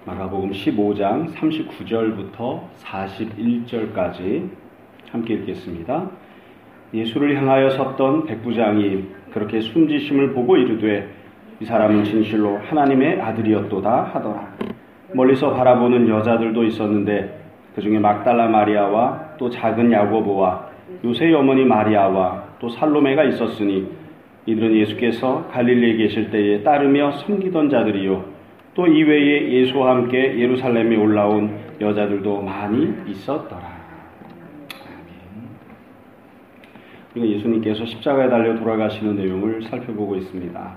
마가복음 15장 39절부터 41절까지 함께 읽겠습니다. 예수를 향하여 섰던 백부장이 그렇게 숨지심을 보고 이르되 이 사람은 진실로 하나님의 아들이었도다 하더라. 멀리서 바라보는 여자들도 있었는데 그 중에 막달라 마리아와 또 작은 야고보와 요새의 어머니 마리아와 또 살로메가 있었으니 이들은 예수께서 갈릴리에 계실 때에 따르며 섬기던 자들이요 또 이외에 예수와 함께 예루살렘에 올라온 여자들도 많이 있었더라. 우리가 예수님께서 십자가에 달려 돌아가시는 내용을 살펴보고 있습니다.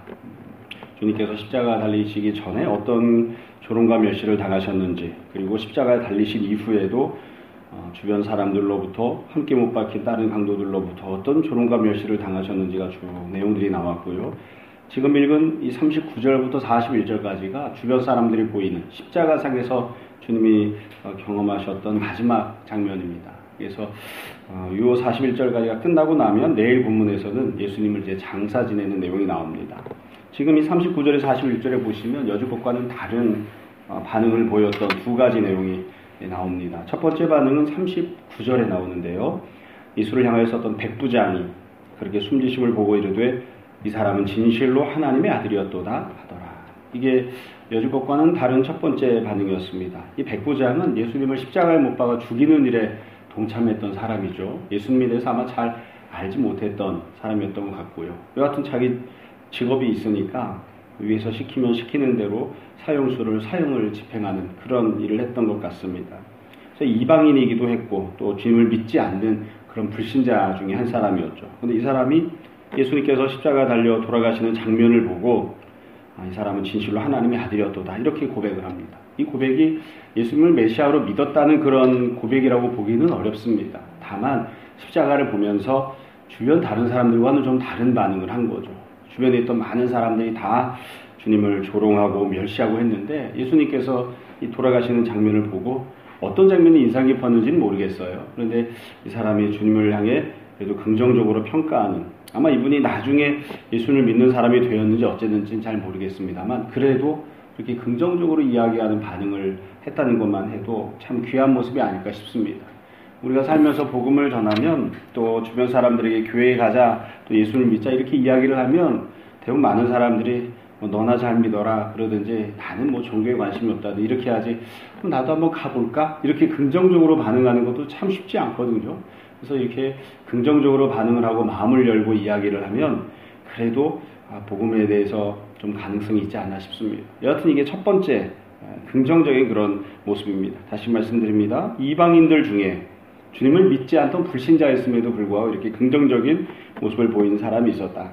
주님께서 십자가에 달리시기 전에 어떤 조롱과 멸시를 당하셨는지, 그리고 십자가에 달리신 이후에도 주변 사람들로부터 함께 못 박힌 다른 강도들로부터 어떤 조롱과 멸시를 당하셨는지가 주 내용들이 나왔고요. 지금 읽은 이 39절부터 41절까지가 주변 사람들이 보이는 십자가상에서 주님이 경험하셨던 마지막 장면입니다. 그래서 이 41절까지가 끝나고 나면 내일 본문에서는 예수님을 이제 장사 지내는 내용이 나옵니다. 지금 이 39절에서 41절에 보시면 여주것과는 다른 반응을 보였던 두 가지 내용이 나옵니다. 첫 번째 반응은 39절에 나오는데요. 예수를 향하여 섰던 백부장이 그렇게 숨지심을 보고 이르되 이 사람은 진실로 하나님의 아들이었도다 하더라. 이게 여주것과는 다른 첫 번째 반응이었습니다. 이 백부장은 예수님을 십자가에 못 박아 죽이는 일에 동참했던 사람이죠. 예수님에 대해서 아마 잘 알지 못했던 사람이었던 것 같고요. 여하튼 자기 직업이 있으니까 위에서 시키면 시키는 대로 사형을 집행하는 그런 일을 했던 것 같습니다. 그래서 이방인이기도 했고 또 주님을 믿지 않는 그런 불신자 중에 한 사람이었죠. 그런데 이 사람이 예수님께서 십자가 달려 돌아가시는 장면을 보고 이 사람은 진실로 하나님의 아들이었도다 이렇게 고백을 합니다. 이 고백이 예수님을 메시아로 믿었다는 그런 고백이라고 보기는 어렵습니다. 다만 십자가를 보면서 주변 다른 사람들과는 좀 다른 반응을 한 거죠. 주변에 있던 많은 사람들이 다 주님을 조롱하고 멸시하고 했는데 예수님께서 이 돌아가시는 장면을 보고 어떤 장면이 인상 깊었는지는 모르겠어요. 그런데 이 사람이 주님을 향해 그래도 긍정적으로 평가하는, 아마 이분이 나중에 예수를 믿는 사람이 되었는지 어쨌는지는 잘 모르겠습니다만 그래도 그렇게 긍정적으로 이야기하는 반응을 했다는 것만 해도 참 귀한 모습이 아닐까 싶습니다. 우리가 살면서 복음을 전하면 또 주변 사람들에게 교회에 가자, 또 예수를 믿자 이렇게 이야기를 하면 대부분 많은 사람들이 너나 잘 믿어라 그러든지 나는 종교에 관심이 없다든지 이렇게 하지 그럼 나도 한번 가볼까? 이렇게 긍정적으로 반응하는 것도 참 쉽지 않거든요. 그래서 이렇게 긍정적으로 반응을 하고 마음을 열고 이야기를 하면 그래도 복음에 대해서 좀 가능성이 있지 않나 싶습니다. 여하튼 이게 첫 번째 긍정적인 그런 모습입니다. 다시 말씀드립니다. 이방인들 중에 주님을 믿지 않던 불신자였음에도 불구하고 이렇게 긍정적인 모습을 보이는 사람이 있었다.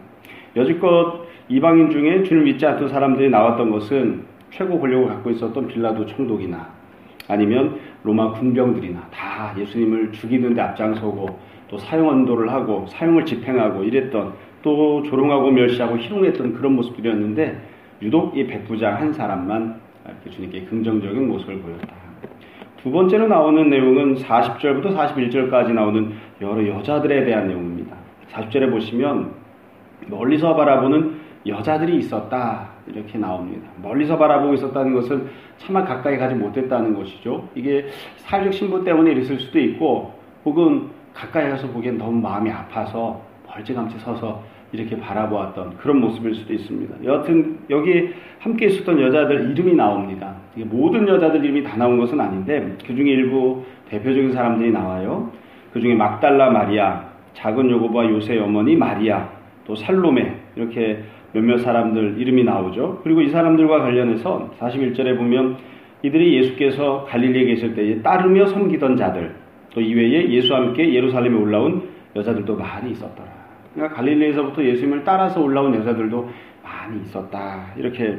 여지껏 이방인 중에 주님을 믿지 않던 사람들이 나왔던 것은 최고 권력을 갖고 있었던 빌라도 총독이나 아니면 로마 군병들이나 다 예수님을 죽이는 데 앞장서고 또 사형 언도를 하고 사형을 집행하고 이랬던, 또 조롱하고 멸시하고 희롱했던 그런 모습들이었는데 유독 이 백부장 한 사람만 이렇게 주님께 긍정적인 모습을 보였다. 두 번째로 나오는 내용은 40절부터 41절까지 나오는 여러 여자들에 대한 내용입니다. 40절에 보시면 멀리서 바라보는 여자들이 있었다 이렇게 나옵니다. 멀리서 바라보고 있었다는 것은 차마 가까이 가지 못했다는 것이죠. 이게 사회적 신분 때문에 이랬을 수도 있고 혹은 가까이 가서 보기엔 너무 마음이 아파서 멀찌감치 서서 이렇게 바라보았던 그런 모습일 수도 있습니다. 여하튼 여기 함께 있었던 여자들 이름이 나옵니다. 이게 모든 여자들 이름이 다 나온 것은 아닌데 그 중에 일부 대표적인 사람들이 나와요. 그 중에 막달라 마리아, 작은 야고보와 요새의 어머니 마리아, 또 살로메 이렇게 몇몇 사람들 이름이 나오죠. 그리고 이 사람들과 관련해서 41절에 보면 이들이 예수께서 갈릴리에 계실 때에 따르며 섬기던 자들, 또 이외에 예수와 함께 예루살렘에 올라온 여자들도 많이 있었더라. 그러니까 갈릴리에서부터 예수님을 따라서 올라온 여자들도 많이 있었다 이렇게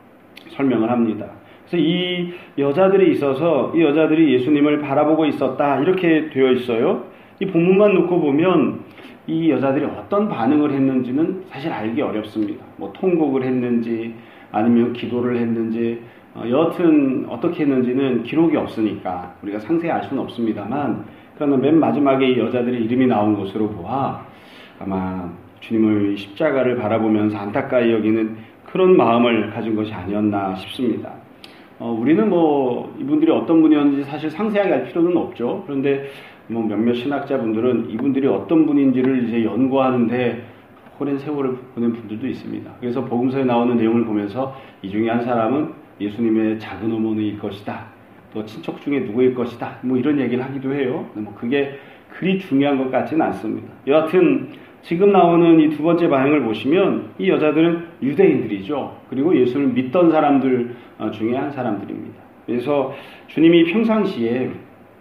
설명을 합니다. 그래서 이 여자들이 있어서 이 여자들이 예수님을 바라보고 있었다 이렇게 되어 있어요. 이 본문만 놓고 보면 이 여자들이 어떤 반응을 했는지는 사실 알기 어렵습니다. 통곡을 했는지 아니면 기도를 했는지 여하튼 어떻게 했는지는 기록이 없으니까 우리가 상세히 알 수는 없습니다만, 그러나 맨 마지막에 이 여자들의 이름이 나온 것으로 보아 아마 주님을 십자가를 바라보면서 안타까이 여기는 그런 마음을 가진 것이 아니었나 싶습니다. 우리는 뭐 이분들이 어떤 분이었는지 사실 상세하게 알 필요는 없죠. 그런데 뭐 몇몇 신학자분들은 이분들이 어떤 분인지를 이제 연구하는데 오랜 세월을 보낸 분들도 있습니다. 그래서 복음서에 나오는 내용을 보면서 이 중에 한 사람은 예수님의 작은 어머니일 것이다. 또 친척 중에 누구일 것이다. 뭐 이런 얘기를 하기도 해요. 뭐 그게 그리 중요한 것 같지는 않습니다. 여하튼 지금 나오는 이 두 번째 반응을 보시면 이 여자들은 유대인들이죠. 그리고 예수를 믿던 사람들 중에 한 사람들입니다. 그래서 주님이 평상시에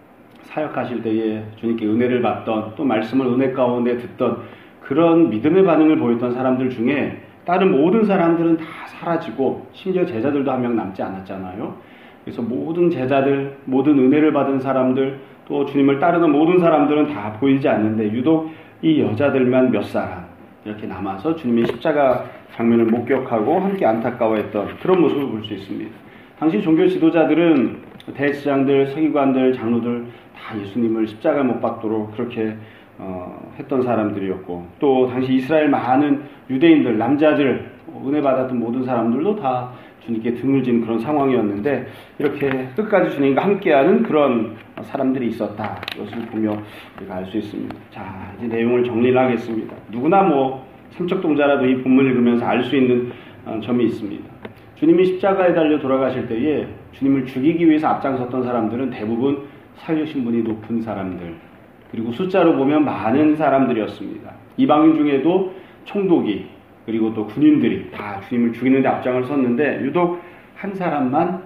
사역하실 때에 주님께 은혜를 받던 또 말씀을 은혜 가운데 듣던 그런 믿음의 반응을 보였던 사람들 중에 다른 모든 사람들은 다 사라지고 심지어 제자들도 한 명 남지 않았잖아요. 그래서 모든 제자들, 모든 은혜를 받은 사람들, 또 주님을 따르는 모든 사람들은 다 보이지 않는데 유독 이 여자들만 몇 사람 이렇게 남아서 주님의 십자가 장면을 목격하고 함께 안타까워했던 그런 모습을 볼 수 있습니다. 당시 종교 지도자들은 대제사장들, 서기관들, 장로들 다 예수님을 십자가 못 박도록 그렇게 했던 사람들이었고, 또 당시 이스라엘 많은 유대인들, 남자들, 은혜 받았던 모든 사람들도 다 주님께 등을 진 그런 상황이었는데 이렇게 끝까지 주님과 함께하는 그런 사람들이 있었다. 이것을 보며 우리가 알 수 있습니다. 자, 이제 내용을 정리를 하겠습니다. 누구나 뭐 삼척동자라도 이 본문을 읽으면서 알 수 있는 점이 있습니다. 주님이 십자가에 달려 돌아가실 때에 주님을 죽이기 위해서 앞장섰던 사람들은 대부분 사회 신분이 높은 사람들, 그리고 숫자로 보면 많은 사람들이었습니다. 이방인 중에도 총독이 그리고 또 군인들이 다 주님을 죽이는 데 앞장을 섰는데 유독 한 사람만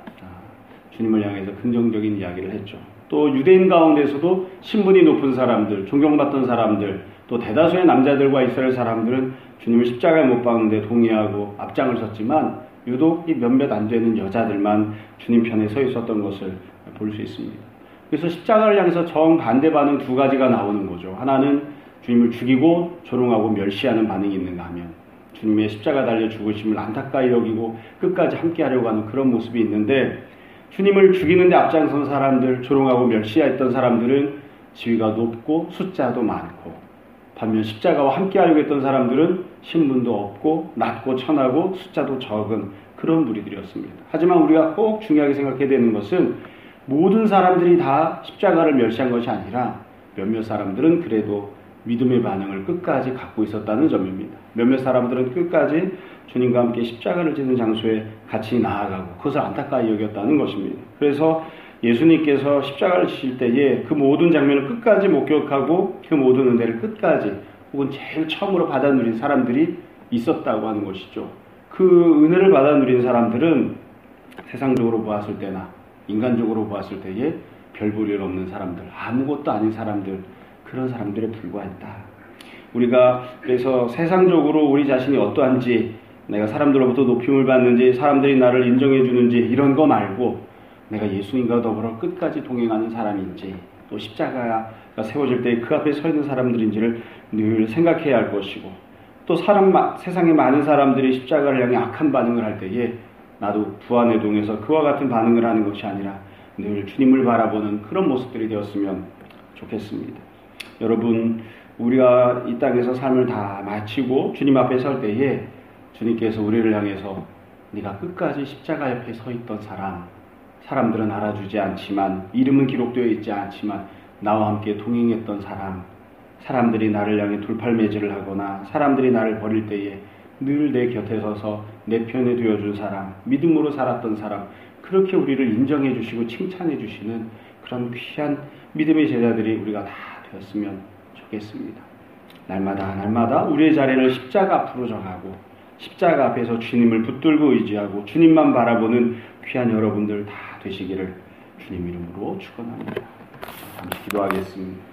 주님을 향해서 긍정적인 이야기를 했죠. 또 유대인 가운데서도 신분이 높은 사람들, 존경받던 사람들, 또 대다수의 남자들과 이스라엘 사람들은 주님을 십자가에 못 박는데 동의하고 앞장을 섰지만 유독 이 몇몇 안 되는 여자들만 주님 편에 서 있었던 것을 볼 수 있습니다. 그래서 십자가를 향해서 정반대 반응 두 가지가 나오는 거죠. 하나는 주님을 죽이고 조롱하고 멸시하는 반응이 있는가 하면 주님의 십자가 달려 죽으심을 안타까이 여기고 끝까지 함께 하려고 하는 그런 모습이 있는데, 주님을 죽이는데 앞장선 사람들, 조롱하고 멸시했던 사람들은 지위가 높고 숫자도 많고, 반면 십자가와 함께 하려고 했던 사람들은 신분도 없고 낮고 천하고 숫자도 적은 그런 무리들이었습니다. 하지만 우리가 꼭 중요하게 생각해야 되는 것은 모든 사람들이 다 십자가를 멸시한 것이 아니라 몇몇 사람들은 그래도 믿음의 반응을 끝까지 갖고 있었다는 점입니다. 몇몇 사람들은 끝까지 주님과 함께 십자가를 지는 장소에 같이 나아가고 그것을 안타까이 여겼다는 것입니다. 그래서 예수님께서 십자가를 지실 때에 그 모든 장면을 끝까지 목격하고 그 모든 은혜를 끝까지 혹은 제일 처음으로 받아 누린 사람들이 있었다고 하는 것이죠. 그 은혜를 받아 누린 사람들은 세상적으로 보았을 때나 인간적으로 보았을 때에 별 볼 일 없는 사람들, 아무것도 아닌 사람들, 그런 사람들에 불과했다. 우리가 그래서 세상적으로 우리 자신이 어떠한지, 내가 사람들로부터 높임을 받는지, 사람들이 나를 인정해 주는지 이런 거 말고 내가 예수님과 더불어 끝까지 동행하는 사람인지, 또 십자가가 세워질 때 그 앞에 서 있는 사람들인지를 늘 생각해야 할 것이고, 또 세상에 많은 사람들이 십자가를 향해 악한 반응을 할 때에 나도 부안해동에서 그와 같은 반응을 하는 것이 아니라 늘 주님을 바라보는 그런 모습들이 되었으면 좋겠습니다. 여러분, 우리가 이 땅에서 삶을 다 마치고 주님 앞에 설 때에 주님께서 우리를 향해서 네가 끝까지 십자가 옆에 서 있던 사람들은 알아주지 않지만, 이름은 기록되어 있지 않지만 나와 함께 동행했던 사람들이 나를 향해 돌팔매질을 하거나 사람들이 나를 버릴 때에 늘 내 곁에 서서 내 편에 되어준 사람, 믿음으로 살았던 사람, 그렇게 우리를 인정해 주시고 칭찬해 주시는 그런 귀한 믿음의 제자들이 우리가 다 되었으면 좋겠습니다. 날마다 우리의 자리를 십자가 앞으로 정하고 십자가 앞에서 주님을 붙들고 의지하고 주님만 바라보는 귀한 여러분들 다 되시기를 주님 이름으로 축원합니다. 잠시 기도하겠습니다.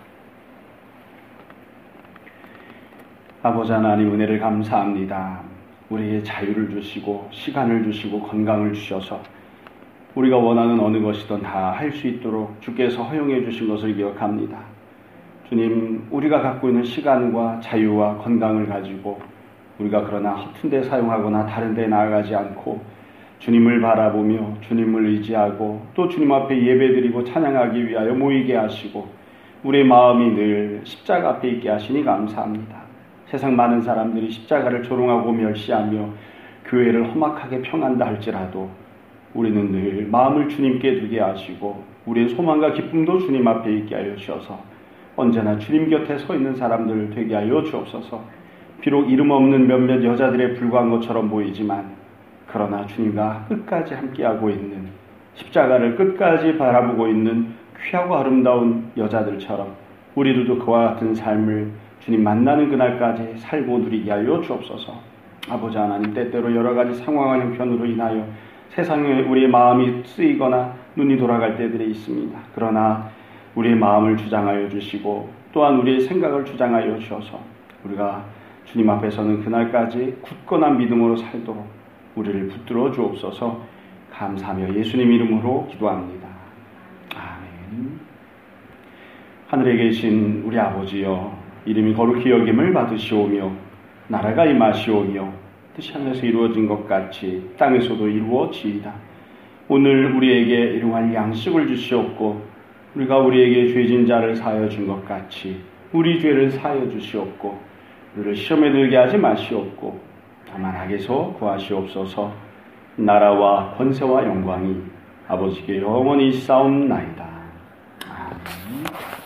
아버지 하나님, 은혜를 감사합니다. 우리에게 자유를 주시고 시간을 주시고 건강을 주셔서 우리가 원하는 어느 것이든 다 할 수 있도록 주께서 허용해 주신 것을 기억합니다. 주님, 우리가 갖고 있는 시간과 자유와 건강을 가지고 우리가 그러나 허튼 데 사용하거나 다른 데 나아가지 않고 주님을 바라보며 주님을 의지하고 또 주님 앞에 예배드리고 찬양하기 위하여 모이게 하시고 우리의 마음이 늘 십자가 앞에 있게 하시니 감사합니다. 세상 많은 사람들이 십자가를 조롱하고 멸시하며 교회를 험악하게 평한다 할지라도 우리는 늘 마음을 주님께 두게 하시고 우리의 소망과 기쁨도 주님 앞에 있게 하여 주셔서 언제나 주님 곁에 서 있는 사람들 되게 하여 주옵소서. 비록 이름 없는 몇몇 여자들에 불과한 것처럼 보이지만 그러나 주님과 끝까지 함께하고 있는, 십자가를 끝까지 바라보고 있는 귀하고 아름다운 여자들처럼 우리들도 그와 같은 삶을 주님 만나는 그날까지 살고 누리게 하여 주옵소서. 아버지 하나님, 때때로 여러 가지 상황과 형편으로 인하여 세상에 우리의 마음이 쓰이거나 눈이 돌아갈 때들이 있습니다. 그러나 우리의 마음을 주장하여 주시고 또한 우리의 생각을 주장하여 주셔서 우리가 주님 앞에서는 그날까지 굳건한 믿음으로 살도록 우리를 붙들어 주옵소서. 감사하며 예수님 이름으로 기도합니다. 아멘. 하늘에 계신 우리 아버지여, 이름이 거룩히 여김을 받으시오며 나라가 임하시오며 뜻이 하늘에서 이루어진 것 같이 땅에서도 이루어지이다. 오늘 우리에게 일용할 양식을 주시옵고 우리가 우리에게 죄진 자를 사하여 준 것 같이 우리 죄를 사하여 주시옵고 우리를 시험에 들게 하지 마시옵고 다만 악에서 구하시옵소서. 나라와 권세와 영광이 아버지께 영원히 있사옵나이다. 아멘.